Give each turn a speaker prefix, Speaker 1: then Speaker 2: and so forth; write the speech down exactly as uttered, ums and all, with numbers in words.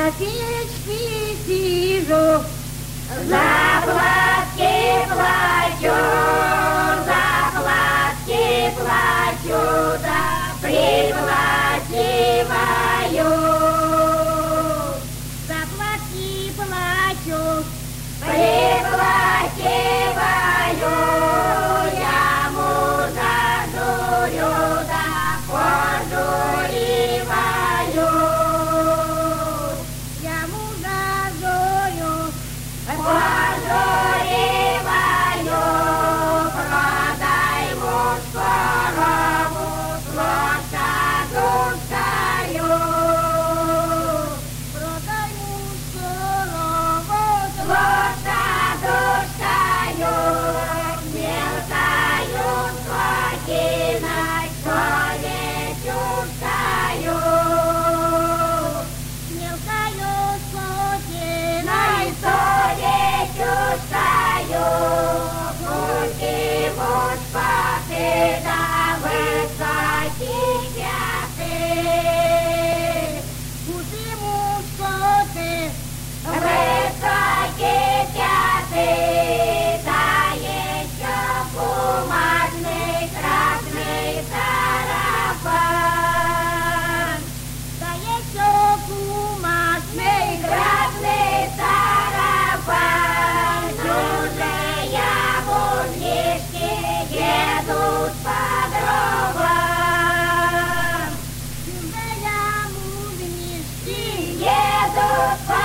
Speaker 1: на печке сижу, заплатки плачу, заплатки плачу, да приплачиваю. Заплатки плачу, приплачиваю, я мужа журю, да пожуриваю. Я мужа журю, пожуриваю, продай муж корову, с лошадью стою. Продай муж корову, с лошадью стою. Мелкою скотиной совестью стою. Мелкою скотиной совестью стою. Пусти муж пасы, да высокие пяты. Пусти муж пасы, высокие пяты. Да еще бумажный красный сарафан. Да еще бумажный красный сарафан. Чужие мужички едут по дровам. Чужие мужички едут по